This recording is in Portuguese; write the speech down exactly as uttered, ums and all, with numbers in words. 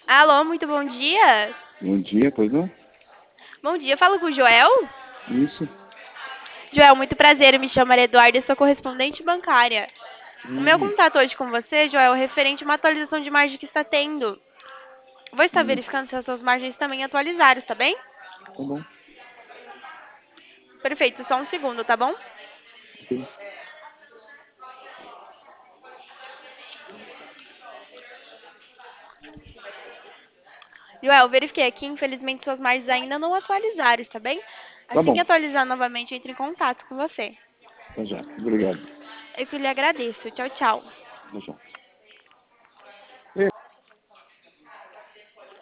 Alô, muito bom dia. Bom dia, pois não? Bom dia, falo com o Joel. Isso. Joel, muito prazer, eu me chamo Maria Eduarda e sou correspondente bancária. O meu Hum, contato hoje com você, Joel, é referente a uma atualização de margem que está tendo. Vou estar hum, verificando se as suas margens também atualizaram, está bem? tá bom. Perfeito, só um segundo, tá bom? Ok. Joel, verifiquei aqui, infelizmente suas margens ainda não atualizaram, está bem? Tá Assim que bom. atualizar novamente, eu entro em contato com você. Tá já. Obrigado. Eu que lhe agradeço. Tchau, tchau. Tá já.